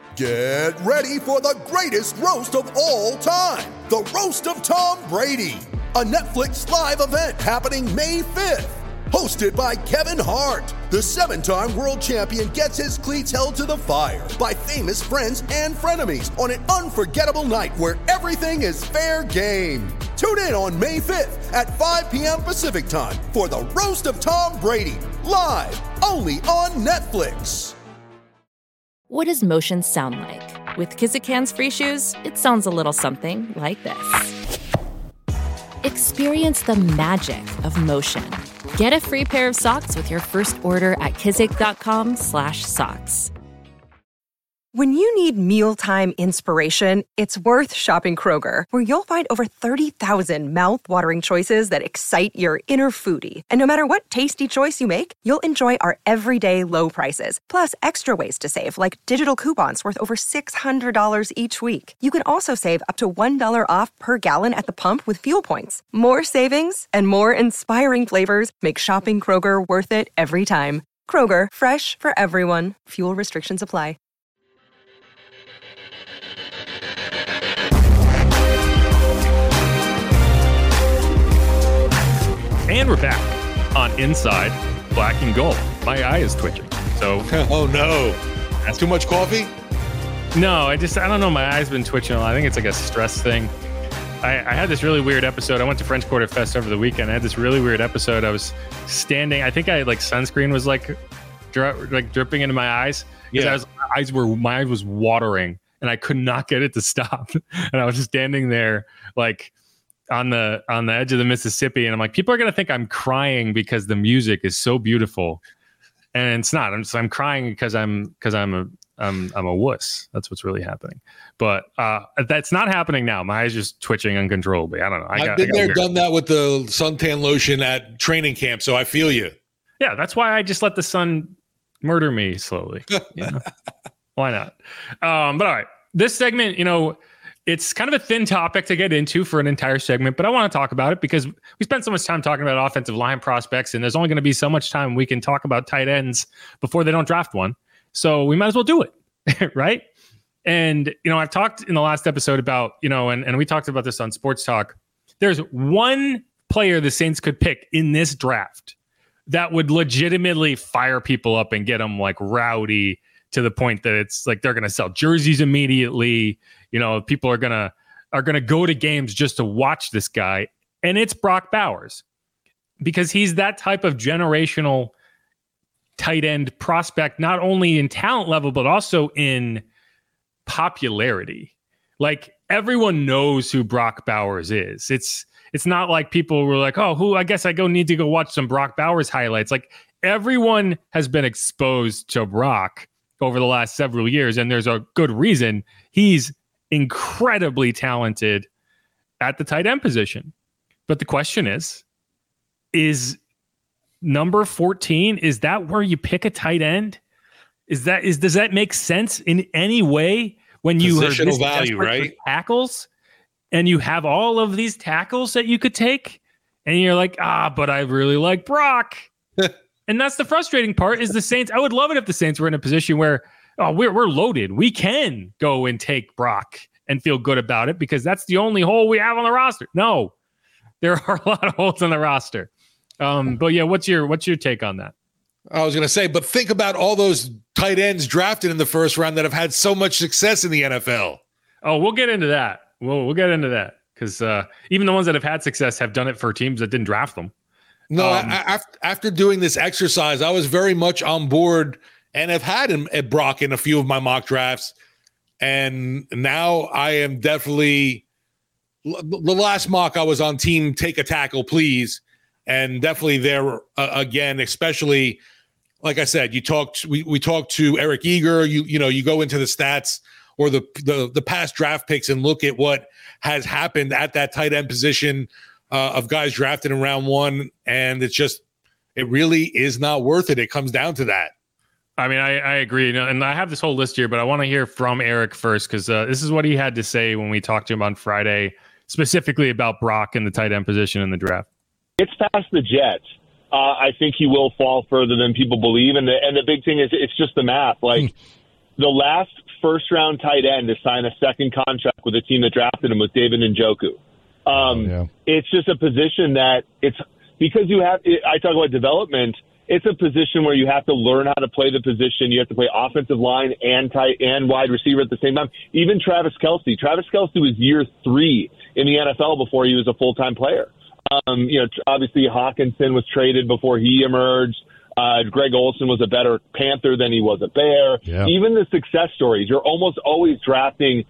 Get ready for the greatest roast of all time, the Roast of Tom Brady, a Netflix live event happening May 5th. Hosted by Kevin Hart, the 7-time world champion gets his cleats held to the fire by famous friends and frenemies on an unforgettable night where everything is fair game. Tune in on May 5th at 5 p.m. Pacific time for the Roast of Tom Brady, live only on Netflix. What does motion sound like? With Kizikans free shoes, it sounds a little something like this. Experience the magic of motion. Get a free pair of socks with your first order at kizik.com/socks. When you need mealtime inspiration, it's worth shopping Kroger, where you'll find over 30,000 mouth-watering choices that excite your inner foodie. And no matter what tasty choice you make, you'll enjoy our everyday low prices, plus extra ways to save, like digital coupons worth over $600 each week. You can also save up to $1 off per gallon at the pump with fuel points. More savings and more inspiring flavors make shopping Kroger worth it every time. Kroger, fresh for everyone. Fuel restrictions apply. And we're back on Inside Black and Gold. My eye is twitching. So, oh no, that's too much coffee? No, I don't know. My eye's been twitching a lot. I think it's like a stress thing. I had this really weird episode. I went to French Quarter Fest over the weekend. I had this really weird episode. I was standing. I think sunscreen was like dripping into my eyes. Yeah, my eyes was watering, and I could not get it to stop. And I was just standing there like on the edge of the Mississippi, and I'm like, people are gonna think I'm crying because the music is so beautiful, and it's not. I'm crying because I'm a wuss. That's what's really happening. But that's not happening now. My eyes just twitching uncontrollably. I don't know. I've been there, done that with the suntan lotion at training camp, so I feel you. Yeah, that's why I just let the sun murder me slowly. You know? Why not? But all right, this segment, it's kind of a thin topic to get into for an entire segment, but I want to talk about it because we spent so much time talking about offensive line prospects, and there's only going to be so much time we can talk about tight ends before they don't draft one. So we might as well do it, right? And, I've talked in the last episode about, and we talked about this on Sports Talk. There's one player the Saints could pick in this draft that would legitimately fire people up and get them like rowdy to the point that it's like they're going to sell jerseys immediately. People are going to go to games just to watch this guy. And it's Brock Bowers, because he's that type of generational tight end prospect, not only in talent level, but also in popularity. Like, everyone knows who Brock Bowers is. It's not like people were like, oh, I guess I need to go watch some Brock Bowers highlights. Like, everyone has been exposed to Brock over the last several years, and there's a good reason. He's incredibly talented at the tight end position. But the question is number 14, is that where you pick a tight end? Does that make sense in any way when you are this value, right? Tackles, and you have all of these tackles that you could take, and you're like, but I really like Brock. And that's the frustrating part, is the Saints. I would love it if the Saints were in a position where we're loaded. We can go and take Brock and feel good about it because that's the only hole we have on the roster. No, there are a lot of holes on the roster. But yeah, what's your take on that? I was going to say, but think about all those tight ends drafted in the first round that have had so much success in the NFL. Oh, we'll get into that. We'll get into that because even the ones that have had success have done it for teams that didn't draft them. No, after doing this exercise, I was very much on board and have had him at Brock in a few of my mock drafts. And now I am definitely the last mock I was on team take a tackle, please. And definitely there again, especially like I said, we talked to Eric Eager. You go into the stats or the past draft picks and look at what has happened at that tight end position of guys drafted in round one, and it really is not worth it. It comes down to that. I mean, I agree, and I have this whole list here, but I want to hear from Eric first because this is what he had to say when we talked to him on Friday, specifically about Brock and the tight end position in the draft. It's past the Jets. I think he will fall further than people believe, and the big thing is it's just the math. Like the last first-round tight end to sign a second contract with a team that drafted him was David Njoku. It's just a position that it's because I talk about development. It's a position where you have to learn how to play the position. You have to play offensive line and tight and wide receiver at the same time. Even Travis Kelce. Travis Kelce was year 3 in the NFL before he was a full-time player. Obviously Hawkinson was traded before he emerged. Greg Olsen was a better Panther than he was a Bear. Yeah. Even the success stories, you're almost always drafting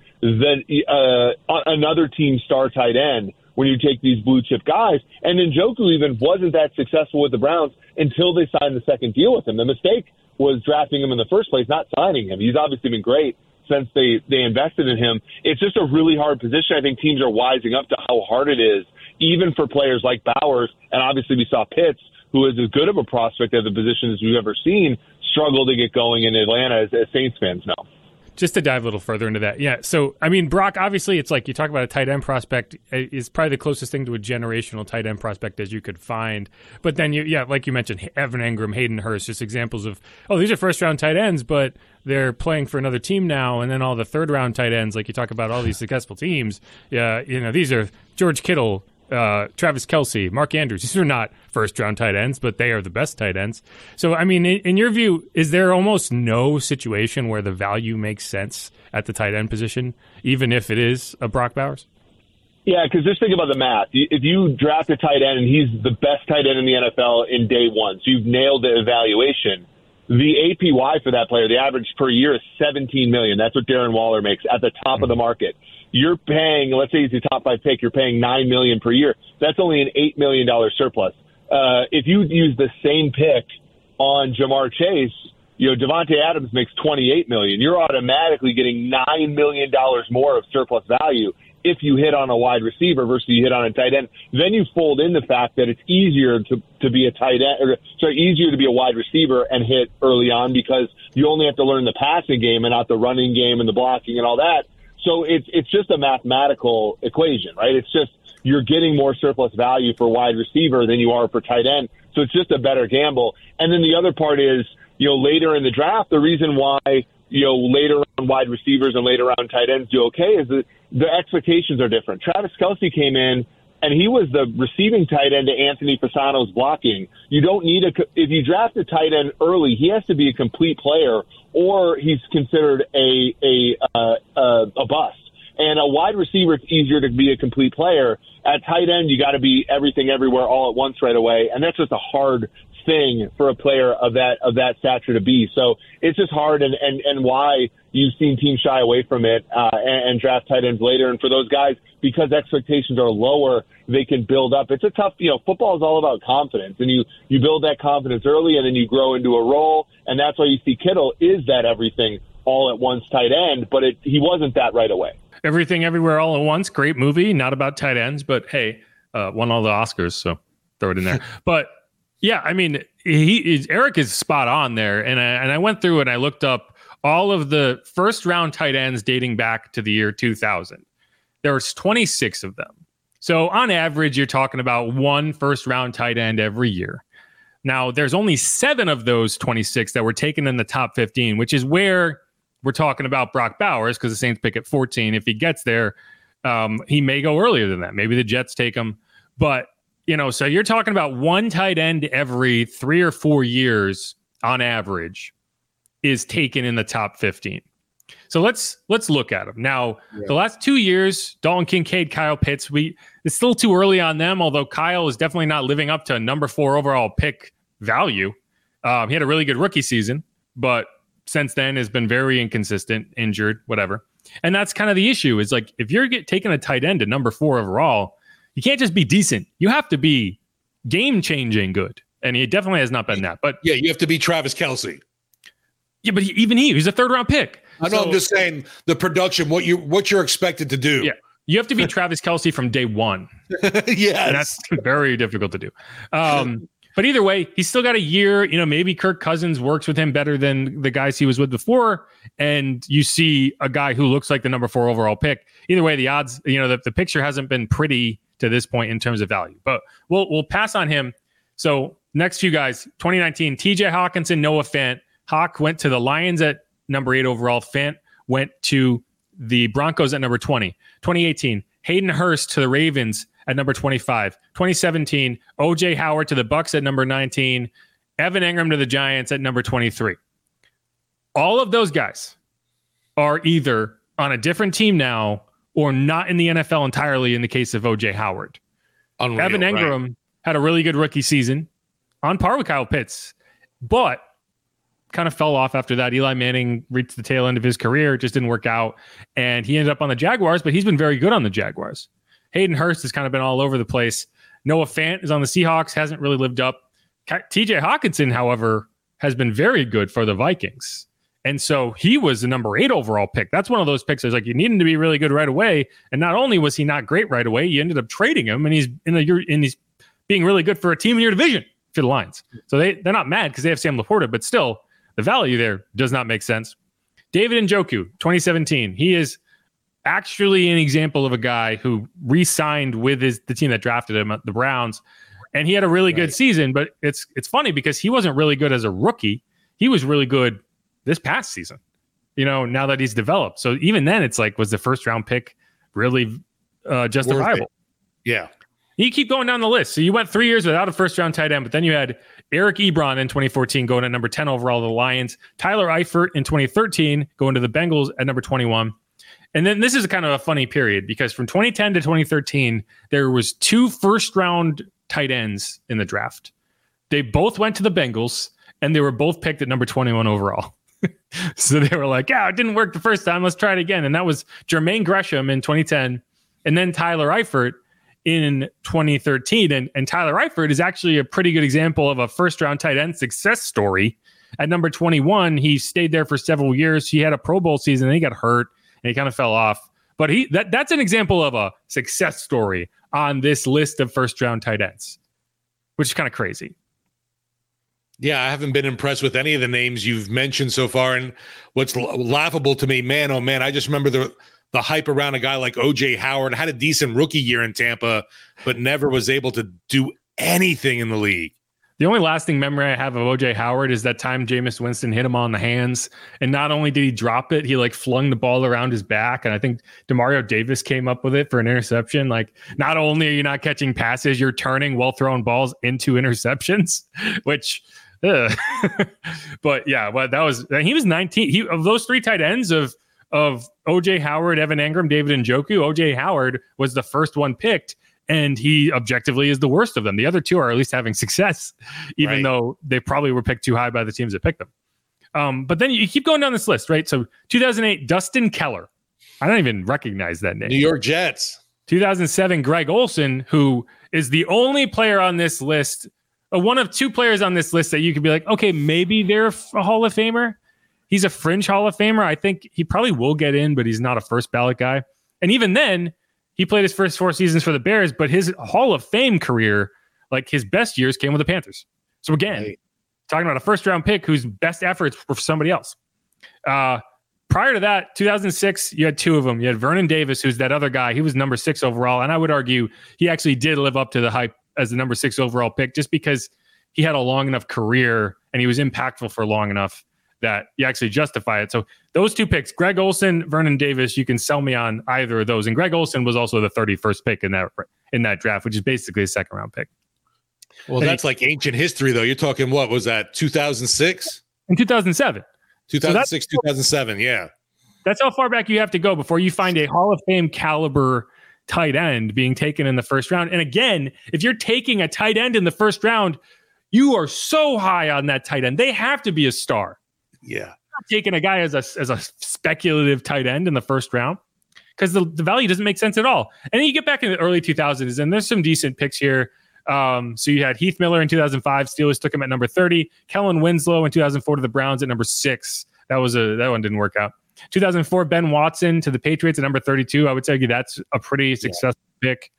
another team's star tight end when you take these blue chip guys. And Njoku even wasn't that successful with the Browns until they signed the second deal with him. The mistake was drafting him in the first place, not signing him. He's obviously been great since they invested in him. It's just a really hard position. I think teams are wising up to how hard it is, even for players like Bowers. And obviously we saw Pitts, who is as good of a prospect at the position as we've ever seen, struggle to get going in Atlanta, as Saints fans know. Just to dive a little further into that. Yeah. So, I mean, Brock, obviously it's like you talk about a tight end prospect is probably the closest thing to a generational tight end prospect as you could find. But then, like you mentioned, Evan Engram, Hayden Hurst, just examples of, these are first-round tight ends, but they're playing for another team now. And then all the third-round tight ends, like you talk about all these successful teams, these are George Kittle, Travis Kelce, Mark Andrews. These are not first-round tight ends, but they are the best tight ends. So, I mean, in your view, is there almost no situation where the value makes sense at the tight end position, even if it is a Brock Bowers? Yeah, because just think about the math. If you draft a tight end and he's the best tight end in the NFL in day one, so you've nailed the evaluation, the APY for that player, the average per year is $17 million. That's what Darren Waller makes at the top of the market. You're paying, let's say he's a top 5 pick, you're paying $9 million per year. That's only an $8 million surplus. If you use the same pick on Jamar Chase, Devontae Adams makes $28 million. You're automatically getting $9 million more of surplus value if you hit on a wide receiver versus you hit on a tight end. Then you fold in the fact that it's easier to be a tight end, easier to be a wide receiver and hit early on because you only have to learn the passing game and not the running game and the blocking and all that. So it's just a mathematical equation, right? It's just you're getting more surplus value for wide receiver than you are for tight end. So it's just a better gamble. And then the other part is, later in the draft, the reason why, later round wide receivers and later round tight ends do okay is that the expectations are different. Travis Kelce came in and he was the receiving tight end to Anthony Fasano's blocking. You don't need if you draft a tight end early, he has to be a complete player or he's considered a bust. And a wide receiver, it's easier to be a complete player. At tight end, you got to be everything everywhere all at once right away. And that's just a hard thing for a player of that stature to be. So it's just hard and why you've seen teams shy away from it and draft tight ends later. And for those guys, because expectations are lower, they can build up. It's a tough, football is all about confidence, and you build that confidence early and then you grow into a role. And that's why you see Kittle is that everything all at once tight end, but he wasn't that right away. Everything Everywhere All at Once, great movie, not about tight ends, but hey, won all the Oscars, so throw it in there. But yeah, I mean, Eric is spot on there, and I went through and I looked up all of the first round tight ends dating back to the year 2000. There was 26 of them. So on average, you're talking about one first round tight end every year. Now, there's only 7 of those 26 that were taken in the top 15, which is where we're talking about Brock Bowers, because the Saints pick at 14. If he gets there, he may go earlier than that. Maybe the Jets take him. But, so you're talking about one tight end every 3 or 4 years on average is taken in the top 15. So let's look at them. Now, The last 2 years, Dalton Kincaid, Kyle Pitts, it's still too early on them, although Kyle is definitely not living up to number 4 overall pick value. He had a really good rookie season, but since then has been very inconsistent, injured, whatever. And that's kind of the issue is like, if you're taking a tight end at number 4 overall, you can't just be decent. You have to be game-changing good. And he definitely has not been that. But yeah, you have to be Travis Kelce. Yeah, but he's a third-round pick. I know. I'm just saying the production, what you're expected to do. Yeah, you have to be Travis Kelce from day one. Yes, and that's very difficult to do. But either way, he's still got a year. Maybe Kirk Cousins works with him better than the guys he was with before, and you see a guy who looks like the number 4 overall pick. Either way, the odds, the picture hasn't been pretty to this point in terms of value. But we'll pass on him. So next few guys, 2019, T.J. Hawkinson, Noah Fant. Hawk went to the Lions at number 8 overall. Fant went to the Broncos at number 20. 2018, Hayden Hurst to the Ravens at number 25. 2017, O.J. Howard to the Bucs at number 19. Evan Engram to the Giants at number 23. All of those guys are either on a different team now or not in the NFL entirely in the case of O.J. Howard. Unreal, Evan Engram had a really good rookie season on par with Kyle Pitts, but kind of fell off after that. Eli Manning reached the tail end of his career. It just didn't work out. And he ended up on the Jaguars, but he's been very good on the Jaguars. Hayden Hurst has kind of been all over the place. Noah Fant is on the Seahawks, hasn't really lived up. TJ Hawkinson, however, has been very good for the Vikings. And so he was the number 8 overall pick. That's one of those picks. It's like you need him to be really good right away. And not only was he not great right away, you ended up trading him, and he's he's being really good for a team in your division for the Lions. So they're not mad because they have Sam Laporta, but still the value there does not make sense. David Njoku, 2017. He is actually an example of a guy who re-signed with the team that drafted him, the Browns, and he had a really good season. But it's funny because he wasn't really good as a rookie. He was really good this past season, now that he's developed. So even then it's like, was the first round pick really justifiable? Yeah. You keep going down the list. So you went 3 years without a first round tight end, but then you had Eric Ebron in 2014 going at number 10 overall to the Lions, Tyler Eifert in 2013 going to the Bengals at number 21. And then this is kind of a funny period because from 2010 to 2013, there was 2 first round tight ends in the draft. They both went to the Bengals and they were both picked at number 21 overall. So they were like, yeah, it didn't work the first time. Let's try it again. And that was Jermaine Gresham in 2010 and then Tyler Eifert in 2013. And Tyler Eifert is actually a pretty good example of a first round tight end success story. At number 21, he stayed there for several years. He had a Pro Bowl season and he got hurt and he kind of fell off. But that's an example of a success story on this list of first round tight ends, which is kind of crazy. Yeah, I haven't been impressed with any of the names you've mentioned so far. And what's laughable to me, man, oh man, I just remember the hype around a guy like O.J. Howard. Had a decent rookie year in Tampa, but never was able to do anything in the league. The only lasting memory I have of O.J. Howard is that time Jameis Winston hit him on the hands. And not only did he drop it, he flung the ball around his back. And I think Demario Davis came up with it for an interception. Not only are you not catching passes, you're turning well-thrown balls into interceptions, which... But yeah, he was 19. Of those 3 tight ends of O.J. Howard, Evan Engram, David Njoku, O.J. Howard was the first one picked, and he objectively is the worst of them. The other 2 are at least having success, even though they probably were picked too high by the teams that picked them. But then you keep going down this list, right? So 2008, Dustin Keller. I don't even recognize that name. New York Jets. 2007, Greg Olsen, who is the only player on this list, one of 2 players on this list that you could be like, okay, maybe they're a Hall of Famer. He's a fringe Hall of Famer. I think he probably will get in, but he's not a first ballot guy. And even then, he played his first 4 seasons for the Bears, but his Hall of Fame career, his best years came with the Panthers. So again, talking about a first round pick whose best efforts were for somebody else. Prior to that, 2006, you had 2 of them. You had Vernon Davis, who's that other guy. He was number 6 overall. And I would argue he actually did live up to the hype as the number 6 overall pick, just because he had a long enough career and he was impactful for long enough that you actually justify it. So those 2 picks, Greg Olsen, Vernon Davis, you can sell me on either of those. And Greg Olsen was also the 31st pick in that draft, which is basically a second round pick. Well, that's like ancient history, though. You're talking, what was that, 2006? In 2007. 2006, 2007, yeah. That's how far back you have to go before you find a Hall of Fame caliber tight end being taken in the first round. And again, if you're taking a tight end in the first round, you are so high on that tight end. They have to be a star. Yeah. Not taking a guy as a speculative tight end in the first round because the value doesn't make sense at all. And then you get back in the early 2000s and there's some decent picks here. So you had Heath Miller in 2005. Steelers took him at number 30. Kellen Winslow in 2004 to the Browns at number 6. That one didn't work out. 2004, Ben Watson to the Patriots at number 32. I would say that's a pretty successful pick.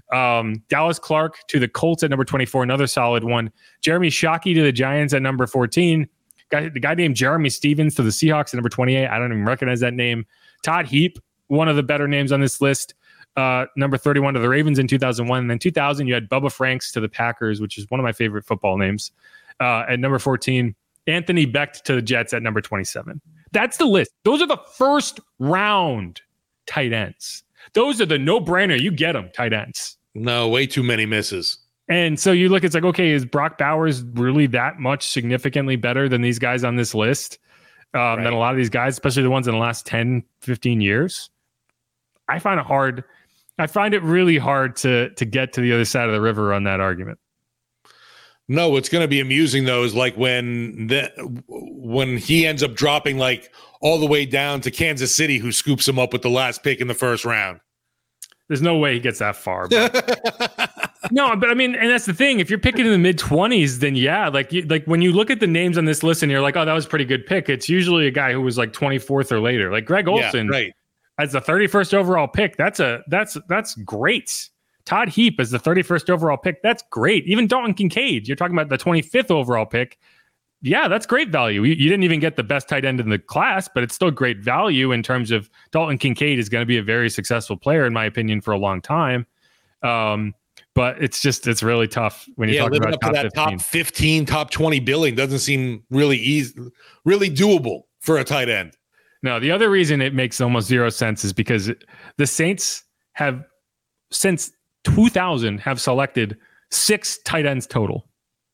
Dallas Clark to the Colts at number 24, another solid one. Jeremy Shockey to the Giants at number 14. The guy named Jeremy Stevens to the Seahawks at number 28. I don't even recognize that name. Todd Heap, one of the better names on this list. Number 31 to the Ravens in 2001. And then 2000, you had Bubba Franks to the Packers, which is one of my favorite football names. At number 14, Anthony Becht to the Jets at number 27. That's the list. Those are the first round tight ends. Those are the no-brainer. You get them, tight ends. No, way too many misses. And so you look, it's like, okay, is Brock Bowers really that much significantly better than these guys on this list? Than a lot of these guys, especially the ones in the last 10, 15 years? I find it really hard to get to the other side of the river on that argument. No, what's going to be amusing though is like when he ends up dropping like all the way down to Kansas City, who scoops him up with the last pick in the first round. There's no way he gets that far. No, but I mean, and that's the thing. If you're picking in the mid-20s, then yeah, like when you look at the names on this list and you're like, oh, that was a pretty good pick. It's usually a guy who was like 24th or later, like Greg Olsen, as the 31st overall pick. That's great. Todd Heap as the 31st overall pick. That's great. Even Dalton Kincaid, you're talking about the 25th overall pick. Yeah, that's great value. You didn't even get the best tight end in the class, but it's still great value in terms of Dalton Kincaid is going to be a very successful player, in my opinion, for a long time. But it's really tough when you talk about top 15, top 20 billing doesn't seem really easy, really doable for a tight end. No, the other reason it makes almost zero sense is because the Saints have, since 2000, have selected 6 tight ends total.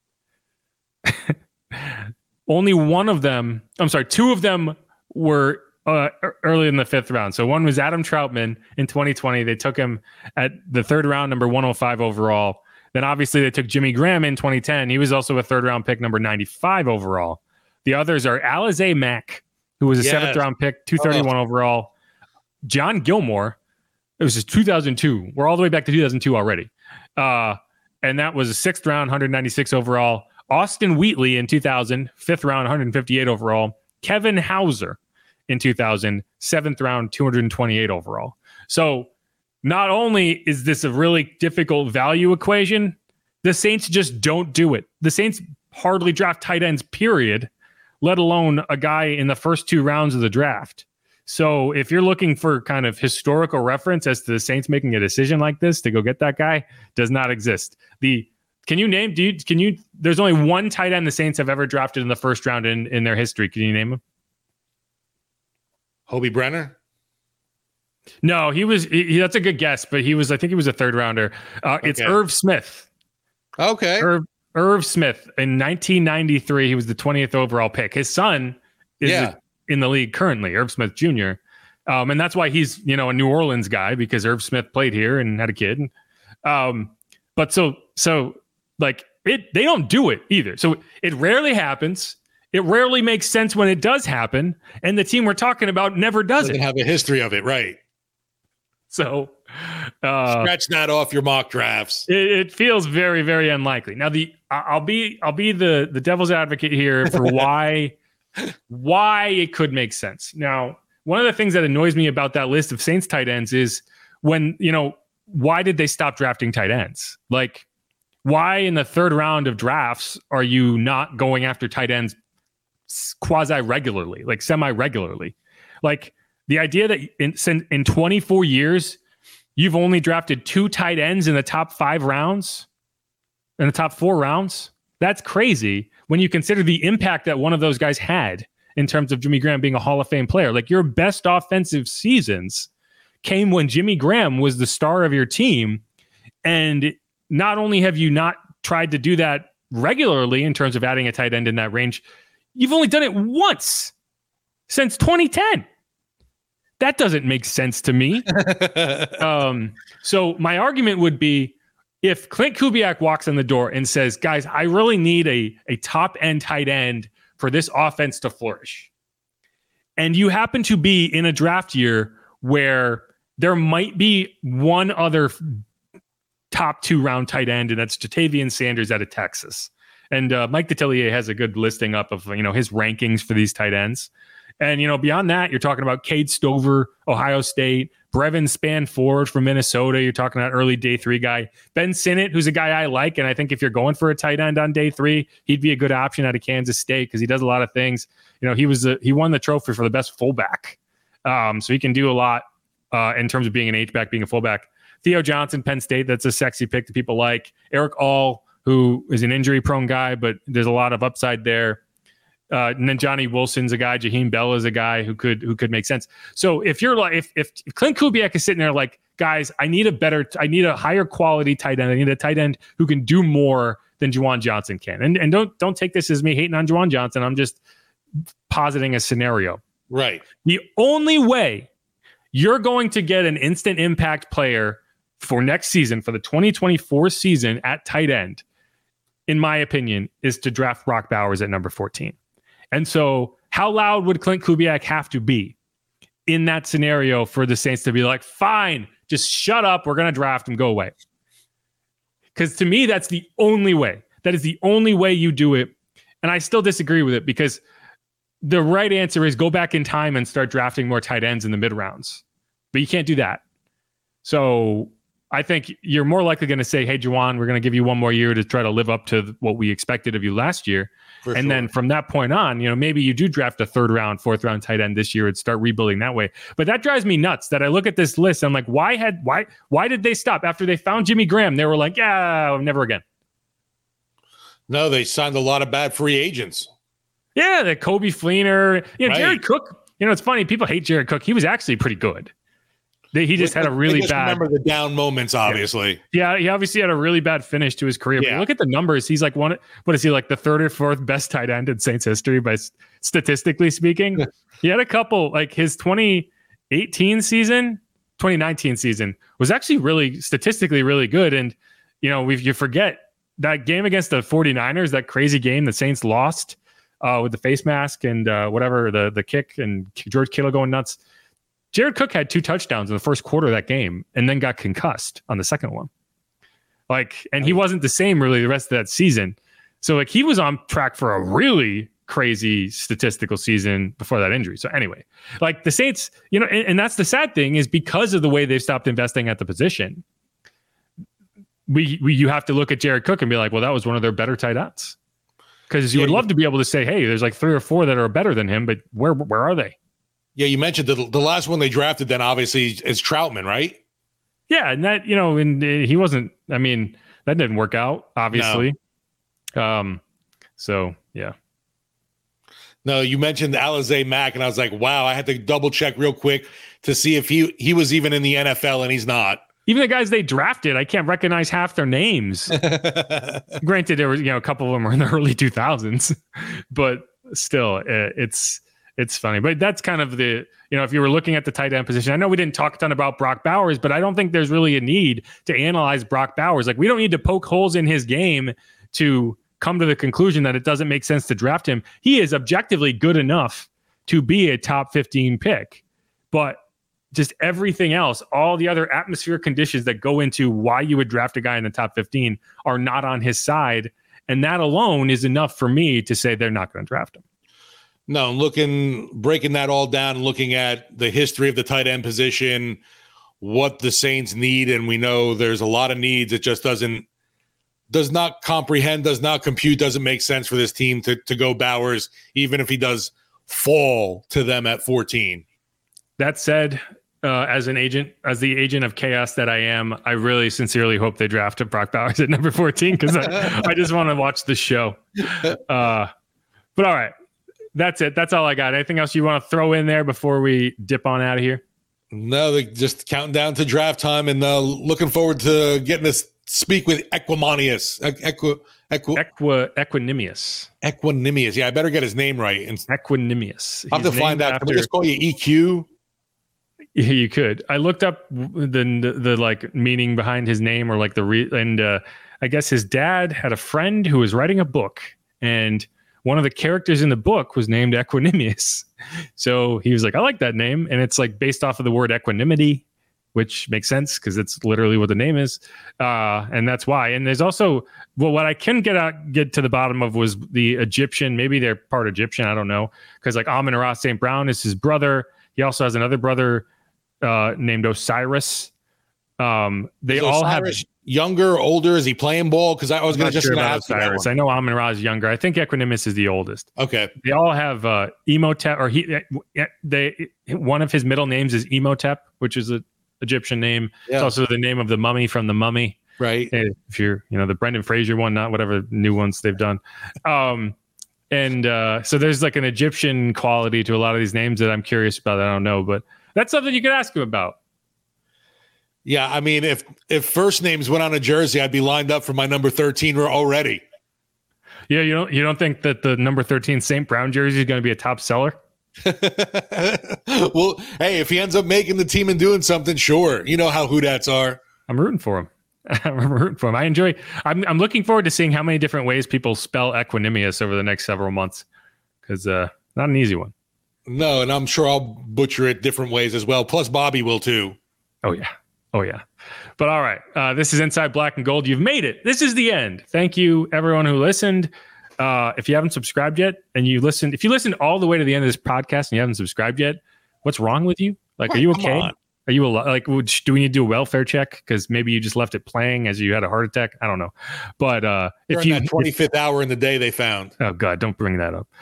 Only two of them were early in the 5th round. So one was Adam Troutman in 2020. They took him at the 3rd round, number 105 overall. Then obviously they took Jimmy Graham in 2010. He was also a 3rd round pick, number 95 overall. The others are Alize Mack, who was a 7th round pick, 231 overall. John Gilmore, it was just 2002. We're all the way back to 2002 already. And that was a 6th round, 196 overall. Austin Wheatley in 2000, 5th round, 158 overall. Kevin Hauser in 2000, 7th round, 228 overall. So not only is this a really difficult value equation, the Saints just don't do it. The Saints hardly draft tight ends, period, let alone a guy in the first 2 rounds of the draft. So if you're looking for kind of historical reference as to the Saints making a decision like this to go get that guy, does not exist. There's only one tight end the Saints have ever drafted in the 1st round in their history. Can you name him? Hobie Brenner? No, that's a good guess, but I think he was a 3rd rounder. It's Irv Smith. Okay. Irv Smith in 1993. He was the 20th overall pick. His son is in the league currently, Irv Smith Jr. And that's why he's, a New Orleans guy, because Irv Smith played here and had a kid. But so like they don't do it either. So it rarely happens. It rarely makes sense when it does happen. And the team we're talking about never does it. Doesn't have a history of it. Right. So scratch that off your mock drafts. It feels very, very unlikely. Now I'll be the devil's advocate here for why it could make sense. Now, one of the things that annoys me about that list of Saints tight ends is when, why did they stop drafting tight ends? Like, why in the 3rd round of drafts are you not going after tight ends quasi-regularly, like semi-regularly? Like, the idea that in 24 years, you've only drafted 2 tight ends in the top 5 rounds, in the top 4 rounds, that's crazy when you consider the impact that one of those guys had in terms of Jimmy Graham being a Hall of Fame player. Like, your best offensive seasons came when Jimmy Graham was the star of your team. And not only have you not tried to do that regularly in terms of adding a tight end in that range, you've only done it once since 2010. That doesn't make sense to me. So my argument would be, if Clint Kubiak walks in the door and says, guys, I really need a top end tight end for this offense to flourish, and you happen to be in a draft year where there might be one other top 2 round tight end, and that's Jatavian Sanders out of Texas. And Mike Detillier has a good listing up of, his rankings for these tight ends. And, beyond that, you're talking about Cade Stover, Ohio State, Brevin Spanford from Minnesota. You're talking about early day 3 guy. Ben Sinnott, who's a guy I like. And I think if you're going for a tight end on day 3, he'd be a good option out of Kansas State because he does a lot of things. He won the trophy for the best fullback. So he can do a lot in terms of being an H-back, being a fullback. Theo Johnson, Penn State, that's a sexy pick that people like. Eric All, who is an injury-prone guy, but there's a lot of upside there. Johnny Wilson's a guy. Jaheim Bell is a guy who could make sense. So if you're like, if Clint Kubiak is sitting there like, guys, I need a higher quality tight end. I need a tight end who can do more than Juwan Johnson can. And don't take this as me hating on Juwan Johnson. I'm just positing a scenario. Right. The only way you're going to get an instant impact player for next season, for the 2024 season at tight end, in my opinion, is to draft Brock Bowers at number 14. And so how loud would Clint Kubiak have to be in that scenario for the Saints to be like, fine, just shut up. We're going to draft him. Go away. Because to me, that's the only way. That is the only way you do it. And I still disagree with it because the right answer is go back in time and start drafting more tight ends in the mid rounds. But you can't do that. So I think you're more likely going to say, hey, Juwan, we're going to give you one more year to try to live up to what we expected of you last year. Then from that point on, maybe you do draft a 3rd round, 4th round tight end this year and start rebuilding that way. But that drives me nuts that I look at this list. I'm like, why did they stop after they found Jimmy Graham? They were like, yeah, never again. No, they signed a lot of bad free agents. Yeah, the Kobe Fleener, right. Jared Cook. It's funny. People hate Jared Cook. He was actually pretty good. He just had a really bad. Remember the down moments, obviously. Yeah, he obviously had a really bad finish to his career. But look at the numbers. He's like what is he, like the 3rd or 4th best tight end in Saints history by statistically speaking? He had a couple, like his 2019 season was actually really statistically really good. And you forget that game against the 49ers, that crazy game the Saints lost with the face mask and whatever the kick and George Kittle going nuts. Jared Cook had 2 touchdowns in the first quarter of that game and then got concussed on the second one. And he wasn't the same really the rest of that season. So he was on track for a really crazy statistical season before that injury. So anyway, the Saints, and that's the sad thing is because of the way they've stopped investing at the position, you have to look at Jared Cook and be like, well, that was one of their better tight ends. Because you would love to be able to say, hey, there's 3 or 4 that are better than him, but where are they? Yeah, you mentioned the last one they drafted then obviously is Troutman, right? Yeah, and that, and he wasn't, that didn't work out, obviously. No. So, yeah. No, you mentioned Alize Mack, and I was like, wow, I had to double check real quick to see if he was even in the NFL, and he's not. Even the guys they drafted, I can't recognize half their names. Granted, there was, a couple of them were in the early 2000s, but still, it's funny. But that's kind of the, if you were looking at the tight end position, I know we didn't talk a ton about Brock Bowers, but I don't think there's really a need to analyze Brock Bowers. We don't need to poke holes in his game to come to the conclusion that it doesn't make sense to draft him. He is objectively good enough to be a top 15 pick, but just everything else, all the other atmospheric conditions that go into why you would draft a guy in the top 15 are not on his side. And that alone is enough for me to say they're not going to draft him. No, breaking that all down and looking at the history of the tight end position, what the Saints need, and we know there's a lot of needs. It just does not comprehend, does not compute, doesn't make sense for this team to go Bowers, even if he does fall to them at 14. That said, as the agent of chaos that I am, I really sincerely hope they draft Brock Bowers at number 14 because I just want to watch the show. But all right. That's it. That's all I got. Anything else you want to throw in there before we dip on out of here? No, they just counting down to draft time and looking forward to getting to speak with Equanimeous. Equanimeous. Yeah, I better get his name right. Equanimeous. I'll have to find out. Can we just call you EQ? You could. I looked up the meaning behind his name or I guess his dad had a friend who was writing a book and one of the characters in the book was named Equanimeous. So he was like, I like that name. And it's based off of the word equanimity, which makes sense because it's literally what the name is. And that's why. And there's also, what I can get to the bottom of was the Egyptian. Maybe they're part Egyptian. I don't know. Because Amon-Ra St. Brown is his brother. He also has another brother named Osiris. They all have younger, older. Is he playing ball? Because I was going to just ask Osiris. I know Amon-Ra is younger. I think Equanimeous is the oldest. Okay. They all have Imhotep, or one of his middle names is Imhotep, which is an Egyptian name. Yeah. It's also the name of the mummy from The Mummy. Right. If you're, the Brendan Fraser one, not whatever new ones they've done. And so there's like an Egyptian quality to a lot of these names that I'm curious about. I don't know, but that's something you could ask him about. Yeah, I mean, if first names went on a jersey, I'd be lined up for my number 13 already. Yeah, you don't think that the number 13 St. Brown jersey is going to be a top seller? Well, hey, if he ends up making the team and doing something, sure. You know how Houdats are. I'm rooting for him. I'm rooting for him. I'm looking forward to seeing how many different ways people spell Equanimous over the next several months, because not an easy one. No, and I'm sure I'll butcher it different ways as well. Plus, Bobby will too. Oh yeah. But all right, this is Inside Black and Gold. You've made it. This is the end. Thank you, everyone who listened. If you haven't subscribed yet, and if you listened all the way to the end of this podcast and you haven't subscribed yet, what's wrong with you? Like, are you okay? Are you like? Do we need to do a welfare check? Because maybe you just left it playing as you had a heart attack. I don't know. But if you that 25th hour in the day they found. Oh God, don't bring that up.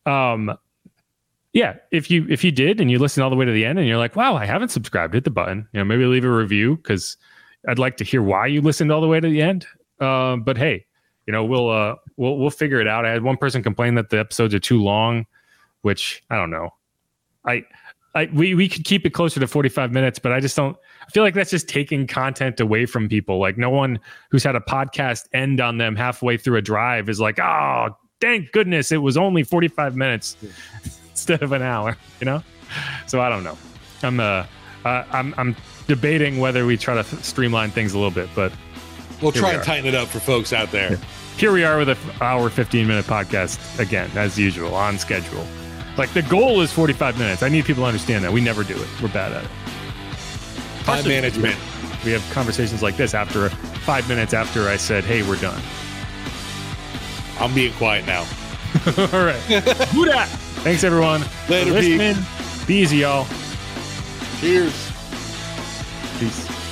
Yeah, if you did and you listened all the way to the end and you're like, wow, I haven't subscribed, hit the button. Maybe leave a review, because I'd like to hear why you listened all the way to the end. But hey, we'll figure it out. I had one person complain that the episodes are too long, which I don't know. We could keep it closer to 45 minutes, but I feel like that's just taking content away from people. Like, no one who's had a podcast end on them halfway through a drive is like, oh, thank goodness it was only 45 minutes instead of an hour, So I don't know. I'm debating whether we try to streamline things a little bit, but we'll try and tighten it up for folks out there. Yeah. Here we are with an hour, 15-minute podcast again, as usual, on schedule. Like, the goal is 45 minutes. I need people to understand that. We never do it. We're bad at it. Time management. We have conversations like this 5 minutes after I said, hey, we're done. I'm being quiet now. All right. Who dat? Thanks, everyone. Later, Be easy, y'all. Cheers. Peace.